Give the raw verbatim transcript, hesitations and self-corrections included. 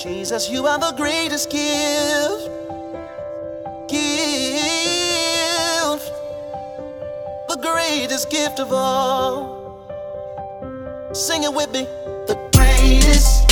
Jesus, you are the greatest gift. Gift. The greatest gift of all. Sing it with me. The greatest.